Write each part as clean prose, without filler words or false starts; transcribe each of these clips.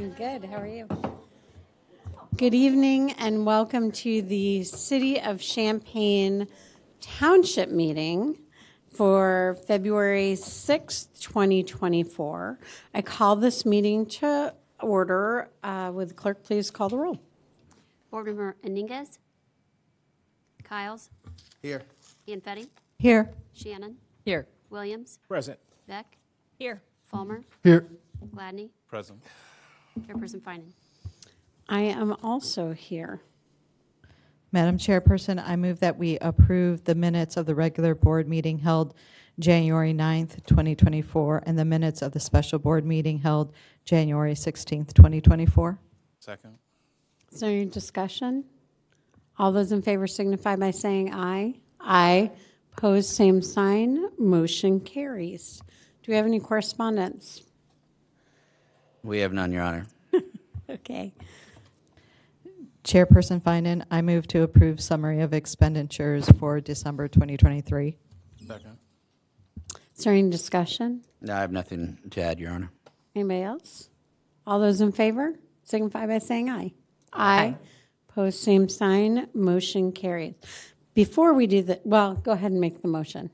I'm good. How are you? Good evening and welcome to the City of Champaign Township meeting for February 6th, 2024. I call this meeting to order. Would the clerk please call the roll? Board Member Iniguez? Kyles? Here. Ianfetti? Here. Shannon? Here. Williams? Present. Beck? Here. Fulmer? Here. Gladney? Present. Chairperson Finan. I am also here. Madam Chairperson, I move that we approve the minutes of the regular board meeting held January 9th, 2024, and the minutes of the special board meeting held January 16th, 2024. Second. Is there any discussion? All those in favor signify by saying aye. Aye. Opposed, same sign. Motion carries. Do we have any correspondence? We have none, Your Honor. Okay. Chairperson Finan, I move to approve summary of expenditures for December 2023. Second. Is there any discussion? No, I have nothing to add, Your Honor. Anybody else? All those in favor signify by saying aye. Aye. Opposed, same sign. Motion carries. Before we do that, well, go ahead and make the motion.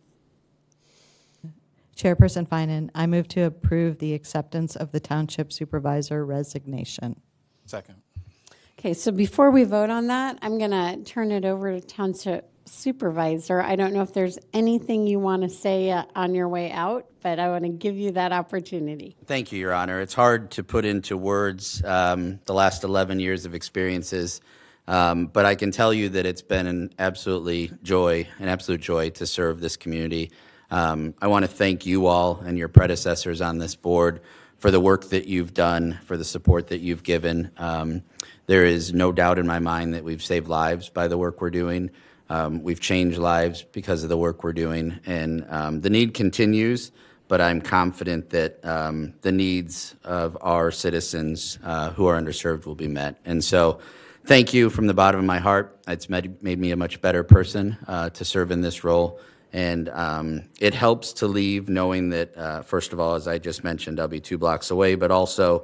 Chairperson Finan, I move to approve the acceptance of the township supervisor resignation. Second. Okay, so before we vote on that, I'm going to turn it over to Township Supervisor. I don't know if there's anything you want to say on your way out, but I want to give you that opportunity. Thank you, Your Honor. It's hard to put into words the last 11 years of experiences, but I can tell you that it's been an absolute joy to serve this community. I want to thank you all and your predecessors on this board for the work that you've done, for the support that you've given. There is no doubt in my mind that we've saved lives by the work we're doing. We've changed lives because of the work we're doing, and the need continues, but I'm confident that the needs of our citizens who are underserved will be met. And so thank you from the bottom of my heart. It's made me a much better person to serve in this role. And it helps to leave knowing that, first of all, as I just mentioned, I'll be 2 blocks away, but also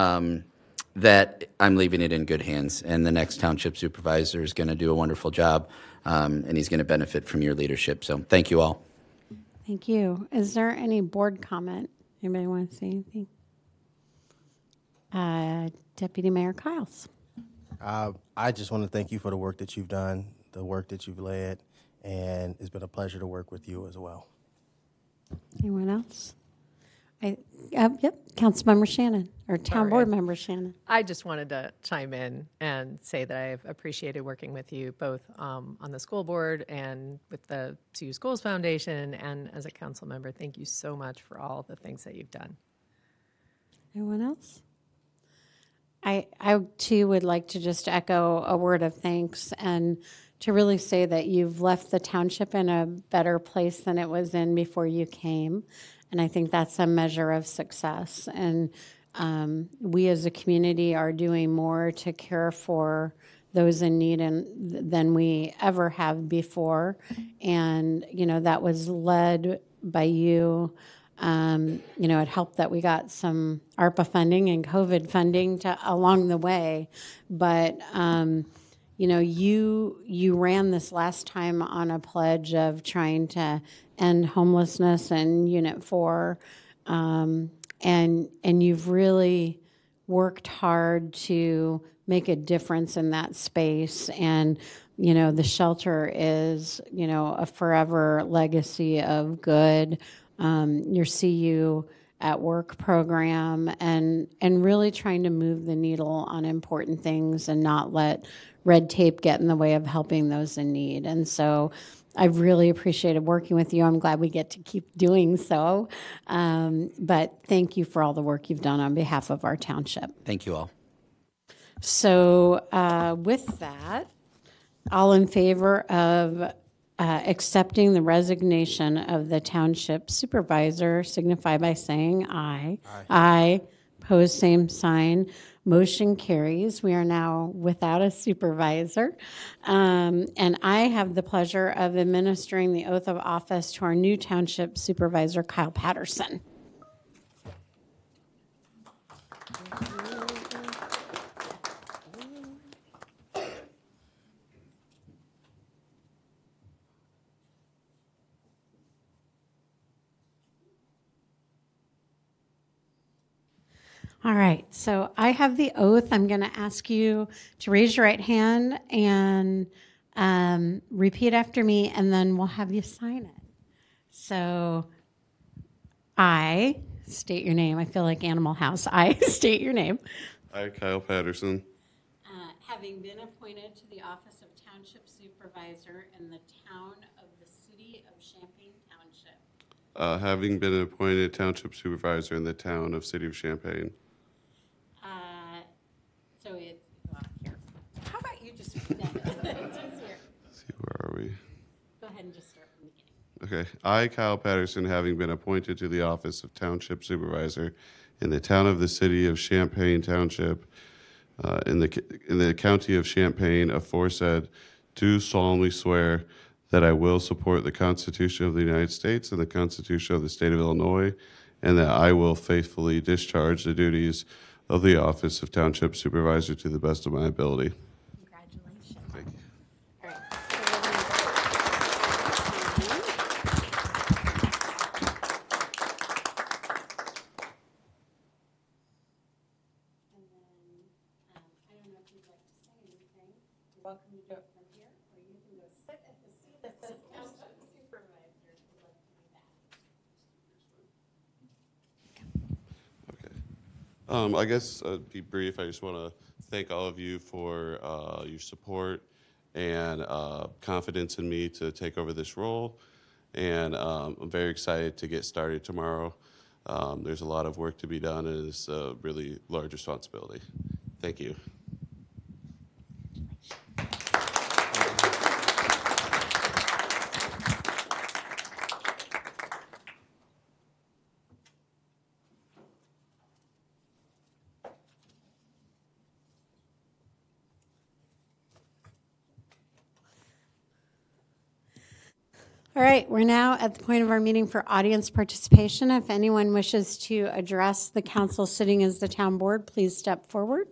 that I'm leaving it in good hands. And the next township supervisor is going to do a wonderful job, and he's going to benefit from your leadership. So thank you all. Thank you. Is there any board comment? Anybody want to say anything? Deputy Mayor Kyles. I just want to thank you for the work that you've done, the work that you've led, and it's been a pleasure to work with you as well. Anyone else? Yep, Councilmember Shannon, or Town Board Member Shannon. I just wanted to chime in and say that I've appreciated working with you both on the school board and with the CU Schools Foundation and as a council member. Thank you so much for all the things that you've done. Anyone else? I too would like to just echo a word of thanks and to really say that you've left the township in a better place than it was in before you came. And I think that's a measure of success. And we as a community are doing more to care for those in need than we ever have before. And, that was led by you. It helped that we got some ARPA funding and COVID funding along the way. But, you ran this last time on a pledge of trying to end homelessness in Unit 4, and you've really worked hard to make a difference in that space. And, the shelter is, a forever legacy of good. Your CU at Work program and really trying to move the needle on important things and not let red tape get in the way of helping those in need. And so I've really appreciated working with you. I'm glad we get to keep doing so. But thank you for all the work you've done on behalf of our township. Thank you all. So with that, all in favor of accepting the resignation of the township supervisor signify by saying aye. Aye. Opposed, same sign. Motion carries. We are now without a supervisor. And I have the pleasure of administering the oath of office to our new township supervisor, Kyle Patterson. All right, so I have the oath. I'm going to ask you to raise your right hand and repeat after me, and then we'll have you sign it. So I state your name. I feel like Animal House. I state your name. I, Kyle Patterson, Having been appointed to the office of Township Supervisor in the town of the city of Champaign Township, having been appointed Township Supervisor in the town of City of Champaign. so it's, well, here. How about you just read that? It's easier. Let's see, where are we? Go ahead and just start from the beginning. Okay. I, Kyle Patterson, having been appointed to the office of Township Supervisor in the town of the City of Champaign Township, in the county of Champaign, aforesaid, do solemnly swear that I will support the Constitution of the United States and the Constitution of the State of Illinois, and that I will faithfully discharge the duties of the office of Township Supervisor to the best of my ability. Congratulations. Thank you. All right. So we're gonna and then, I don't know if you'd like to say anything. You're welcome to do it from here, or you can go sit at the seat that says Township Supervisor if you'd like to do that. Okay. I guess be brief. I just want to thank all of you for your support and confidence in me to take over this role. And I'm very excited to get started tomorrow. There's a lot of work to be done, and it's a really large responsibility. Thank you. All right, we're now at the point of our meeting for audience participation. If anyone wishes to address the council sitting as the town board, please step forward.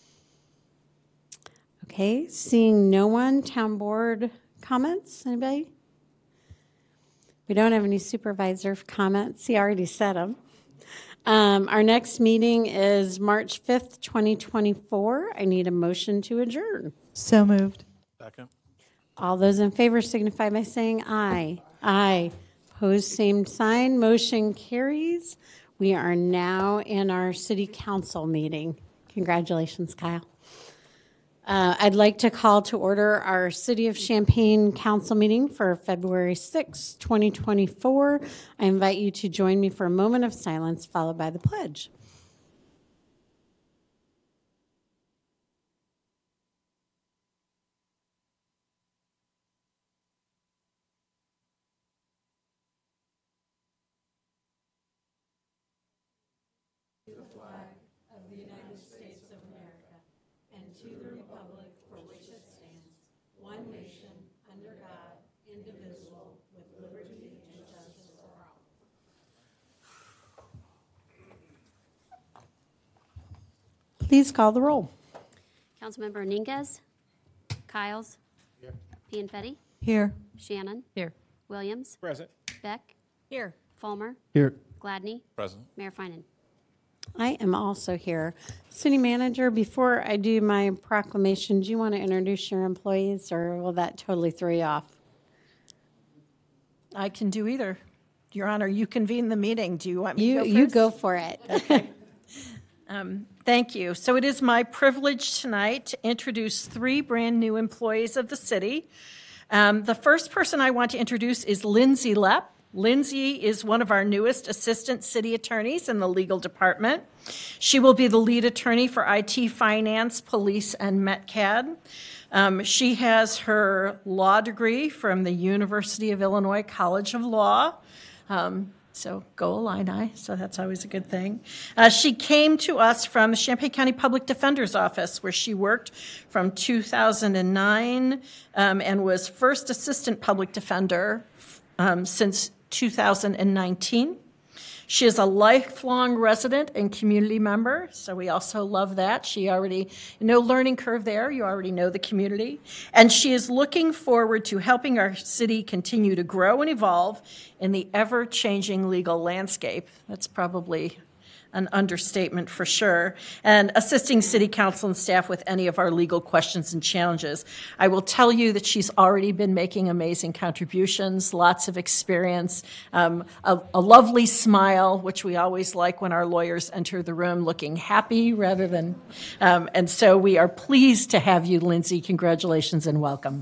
Okay, seeing no one, town board comments, anybody? We don't have any supervisor comments. He already said them. Our next meeting is March 5th, 2024. I need a motion to adjourn. So moved. Second. All those in favor signify by saying aye. Aye. Opposed, same sign. Motion carries. We are now in our city council meeting. Congratulations, Kyle. I'd like to call to order our City of Champaign Council meeting for February 6, 2024. I invite you to join me for a moment of silence, followed by the pledge. Please call the roll. Councilmember Iniguez. Kyles. Here. Pianfetti. Here. Shannon. Here. Williams. Present. Beck. Here. Fulmer. Here. Gladney. Present. Mayor Finan. I am also here. City Manager, before I do my proclamation, do you want to introduce your employees, or will that totally throw you off? I can do either. Your Honor, you convene the meeting. Do you want me to go first? You go for it. Thank you. So it is my privilege tonight to introduce 3 brand-new employees of the city. The first person I want to introduce is Lindsay Lepp. Lindsay is one of our newest assistant city attorneys in the legal department. She will be the lead attorney for IT, finance, police, and METCAD. She has her law degree from the University of Illinois College of Law. So go Illini, so that's always a good thing. She came to us from the Champaign County Public Defender's Office, where she worked from 2009 and was first assistant public defender since 2019. She is a lifelong resident and community member, so we also love that. She already, no learning curve there, you already know the community. And she is looking forward to helping our city continue to grow and evolve in the ever-changing legal landscape. That's probably an understatement for sure, and assisting City Council and staff with any of our legal questions and challenges. I will tell you that she's already been making amazing contributions, lots of experience, a lovely smile, which we always like when our lawyers enter the room looking happy rather than, and so we are pleased to have you, Lindsay. Congratulations and welcome.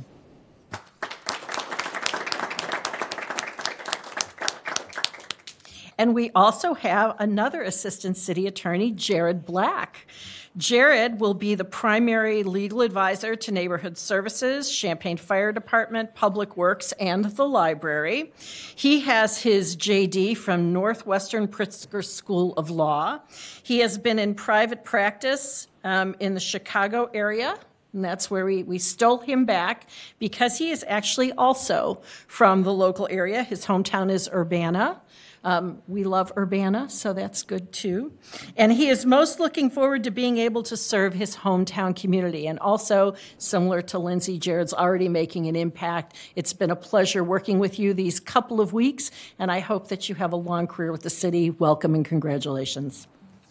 And we also have another Assistant City Attorney, Jared Black. Jared will be the primary legal advisor to Neighborhood Services, Champaign Fire Department, Public Works, and the library. He has his JD from Northwestern Pritzker School of Law. He has been in private practice in the Chicago area, and that's where we stole him back because he is actually also from the local area. His hometown is Urbana. We love Urbana, so that's good too. And he is most looking forward to being able to serve his hometown community. And also, similar to Lindsay, Jared's already making an impact. It's been a pleasure working with you these couple of weeks, and I hope that you have a long career with the city. Welcome and congratulations.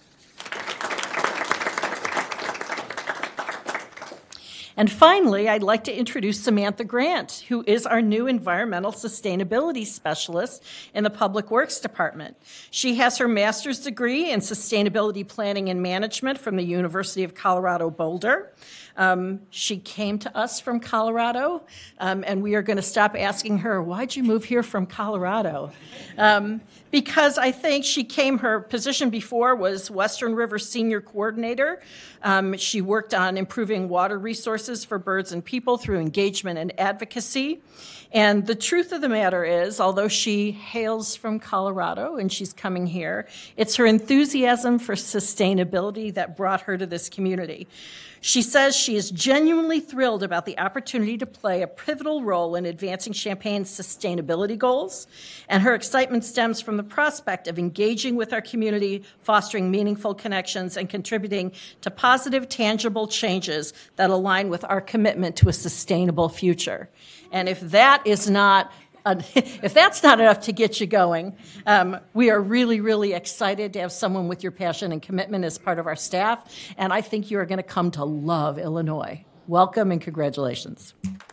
And finally, I'd like to introduce Samantha Grant, who is our new Environmental Sustainability Specialist in the Public Works Department. She has her master's degree in Sustainability Planning and Management from the University of Colorado Boulder. She came to us from Colorado, and we are going to stop asking her, why'd you move here from Colorado? Because I think her position before was Western River Senior Coordinator. She worked on improving water resources for birds and people through engagement and advocacy. And the truth of the matter is, although she hails from Colorado and she's coming here, it's her enthusiasm for sustainability that brought her to this community. She says she is genuinely thrilled about the opportunity to play a pivotal role in advancing Champaign's sustainability goals, and her excitement stems from the prospect of engaging with our community, fostering meaningful connections, and contributing to positive, tangible changes that align with our commitment to a sustainable future. And if that's not enough to get you going, we are really, really excited to have someone with your passion and commitment as part of our staff, and I think you are going to come to love Illinois. Welcome and congratulations.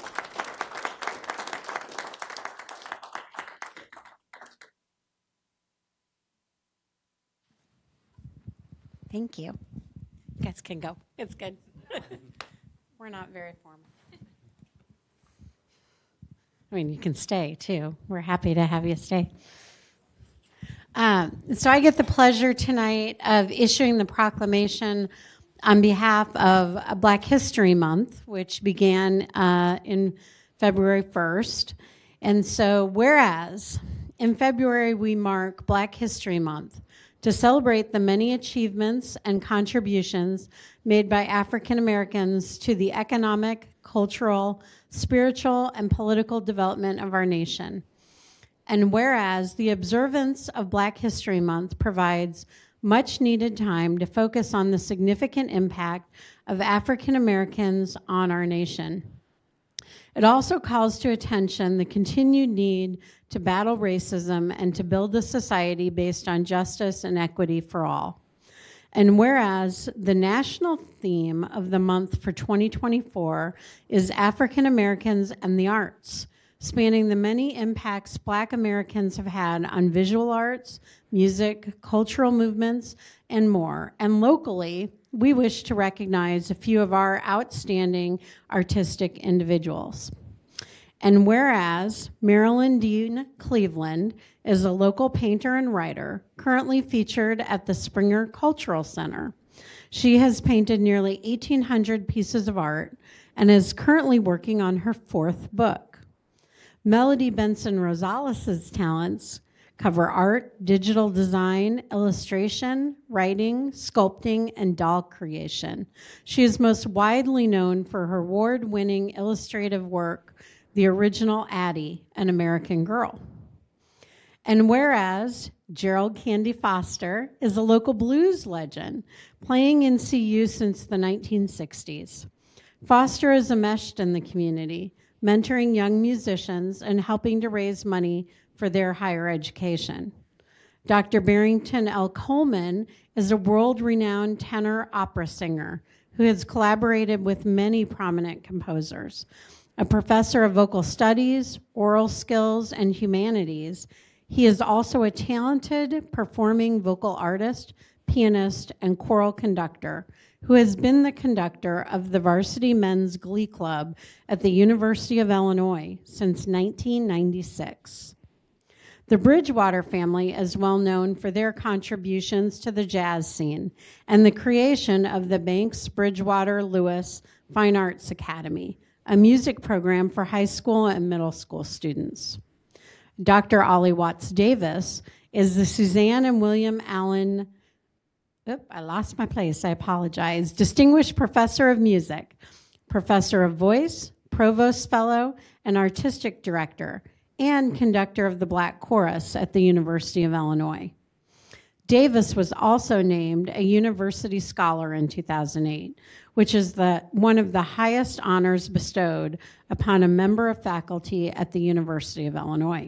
Thank you. You guys can go. It's good. We're not very formal. I mean, you can stay, too. We're happy to have you stay. So I get the pleasure tonight of issuing the proclamation on behalf of Black History Month, which began in February 1st. And so, whereas in February we mark Black History Month to celebrate the many achievements and contributions made by African Americans to the economic, cultural, spiritual, and political development of our nation. And whereas the observance of Black History Month provides much needed time to focus on the significant impact of African Americans on our nation. It also calls to attention the continued need to battle racism and to build a society based on justice and equity for all. And whereas the national theme of the month for 2024 is African Americans and the arts, spanning the many impacts Black Americans have had on visual arts, music, cultural movements, and more. And locally, we wish to recognize a few of our outstanding artistic individuals. And whereas Marilyn Dean Cleveland is a local painter and writer, currently featured at the Springer Cultural Center. She has painted nearly 1,800 pieces of art and is currently working on her 4th book. Melody Benson Rosales' talents cover art, digital design, illustration, writing, sculpting, and doll creation. She is most widely known for her award-winning illustrative work, The Original Addie, An American Girl. And whereas Gerald Candy Foster is a local blues legend, playing in CU since the 1960s. Foster is enmeshed in the community, mentoring young musicians and helping to raise money for their higher education. Dr. Barrington L. Coleman is a world-renowned tenor opera singer who has collaborated with many prominent composers. A professor of vocal studies, oral skills, and humanities, he is also a talented performing vocal artist, pianist, and choral conductor who has been the conductor of the Varsity Men's Glee Club at the University of Illinois since 1996. The Bridgewater family is well known for their contributions to the jazz scene and the creation of the Banks Bridgewater Lewis Fine Arts Academy, a music program for high school and middle school students. Dr. Ollie Watts Davis is the Suzanne and William Allen, I lost my place, I apologize, Distinguished Professor of Music, Professor of Voice, Provost Fellow, and Artistic Director, and conductor of the Black Chorus at the University of Illinois. Davis was also named a University Scholar in 2008, which is one of the highest honors bestowed upon a member of faculty at the University of Illinois.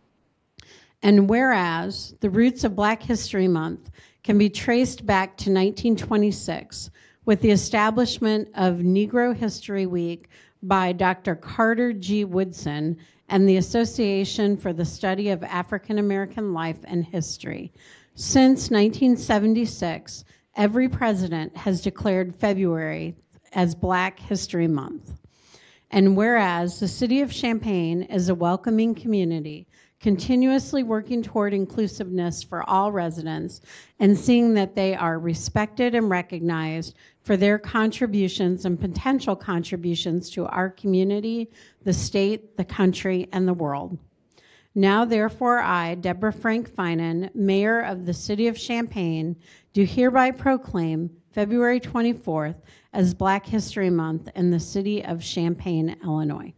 And whereas the roots of Black History Month can be traced back to 1926 with the establishment of Negro History Week by Dr. Carter G. Woodson and the Association for the Study of African American Life and History. Since 1976, every president has declared February as Black History Month. And whereas the city of Champaign is a welcoming community, continuously working toward inclusiveness for all residents and seeing that they are respected and recognized for their contributions and potential contributions to our community, the state, the country, and the world. Now, therefore, I, Deborah Frank Finan, Mayor of the City of Champaign, do hereby proclaim February 24th as Black History Month in the city of Champaign, Illinois.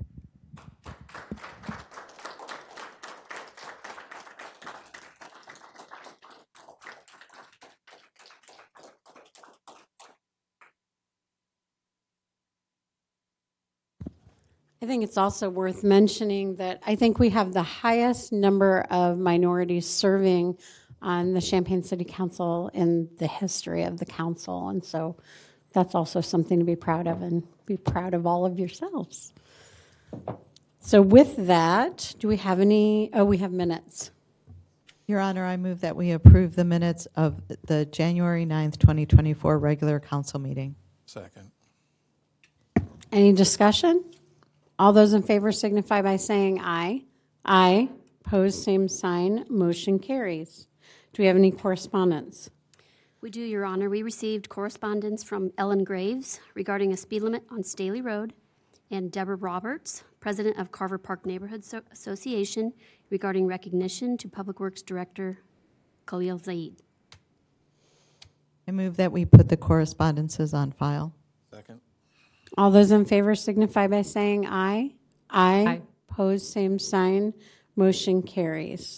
I think it's also worth mentioning that I think we have the highest number of minorities serving on the Champaign City Council in the history of the council. And so that's also something to be proud of, and be proud of all of yourselves. So with that, do we have any, we have minutes. Your Honor, I move that we approve the minutes of the January 9th, 2024 regular council meeting. Second. Any discussion? All those in favor signify by saying aye. Aye. Opposed, same sign. Motion carries. Do we have any correspondence? We do, Your Honor. We received correspondence from Ellen Graves regarding a speed limit on Staley Road, and Deborah Roberts, President of Carver Park Neighborhood Association, regarding recognition to Public Works Director Khalil Zaid. I move that we put the correspondences on file. Second. All those in favor signify by saying aye. Aye. Aye. Opposed, same sign. Motion carries.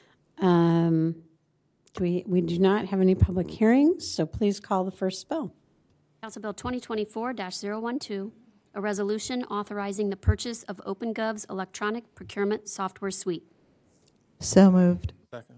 We do not have any public hearings, so please call the first bill. Council Bill 2024-012, a resolution authorizing the purchase of OpenGov's electronic procurement software suite. So moved. Second.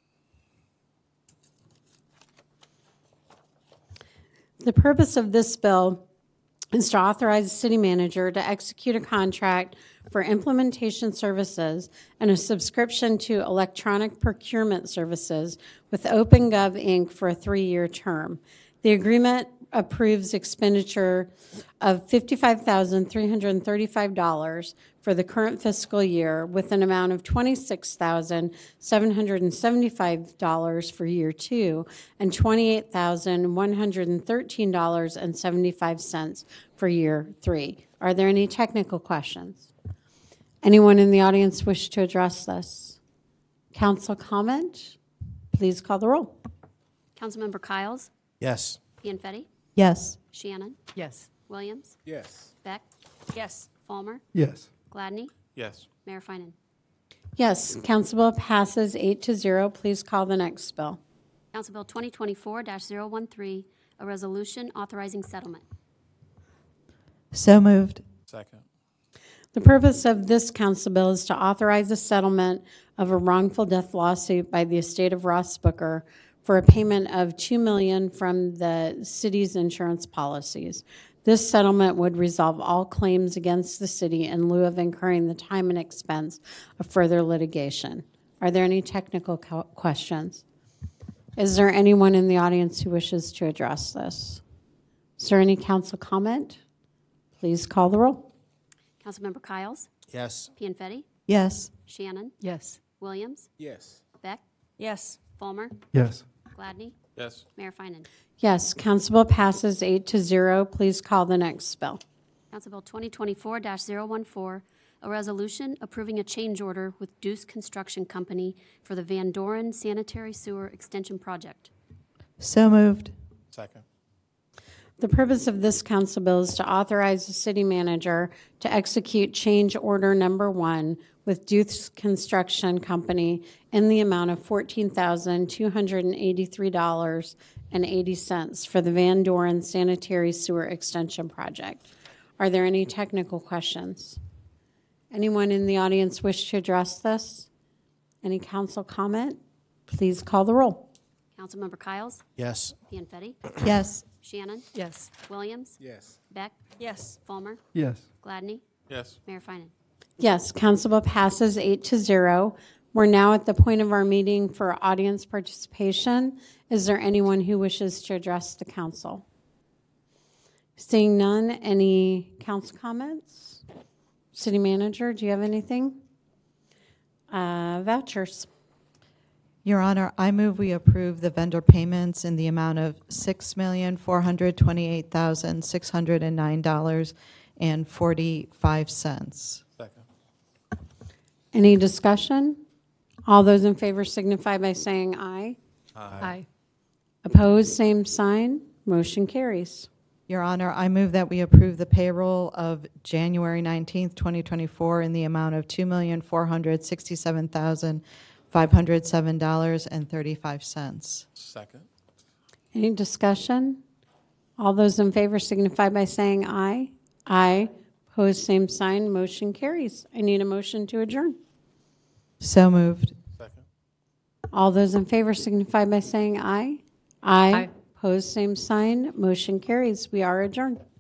The purpose of this bill is to authorize the city manager to execute a contract for implementation services and a subscription to electronic procurement services with OpenGov, Inc. for a 3-year term. The agreement approves expenditure of $55,335 for the current fiscal year with an amount of $26,775 for year 2 and $28,113.75 for year 3. Are there any technical questions? Anyone in the audience wish to address this? Council comment? Please call the roll. Councilmember Kyles, Yes. Pianfetti, Yes. Shannon, Yes. Williams, Yes. Beck, Yes. Falmer, Yes. Gladney, Yes. Mayor Finan. Yes, Council Bill passes 8-0. Please call the next bill. Council Bill 2024-013, a resolution authorizing settlement. So moved. Second. The purpose of this council bill is to authorize a settlement of a wrongful death lawsuit by the estate of Ross Booker for a payment of $2 million from the city's insurance policies. This settlement would resolve all claims against the city in lieu of incurring the time and expense of further litigation. Are there any technical questions? Is there anyone in the audience who wishes to address this? Is there any council comment? Please call the roll. Councilmember Kyles, Yes. Pianfetti, Yes. Shannon, Yes. Williams, Yes. Beck, Yes. Fulmer, Yes. Gladney, Yes. Mayor Finan. Yes, council bill passes 8-0. Please call the next bill. Council Bill 2024-014, a resolution approving a change order with Deuce Construction Company for the Van Doren Sanitary Sewer Extension Project. So moved. Second. The purpose of this council bill is to authorize the city manager to execute change order number 1 with Deuce Construction Company in the amount of $14,283.80 for the Van Doren Sanitary Sewer Extension Project. Are there any technical questions? Anyone in the audience wish to address this? Any council comment? Please call the roll. Councilmember Kyles, Yes. Pianfetti, Yes. Shannon, Yes. Williams, Yes. Beck, Yes. Fulmer, Yes. Gladney, Yes. Mayor Finan. Yes, council bill passes 8-0. We're now at the point of our meeting for audience participation. Is there anyone who wishes to address the council? Seeing none, any council comments? City manager, do you have anything? Vouchers. Your Honor, I move we approve the vendor payments in the amount of $6,428,609.45. Second. Any discussion? All those in favor signify by saying aye. Aye. Opposed, same sign. Motion carries. Your Honor, I move that we approve the payroll of January 19th, 2024 in the amount of $2,467,507.35. Second. Any discussion? All those in favor signify by saying aye. Aye. Opposed, same sign. Motion carries. I need a motion to adjourn. So moved. Second. All those in favor signify by saying aye. Aye. Opposed, same sign. Motion carries. We are adjourned.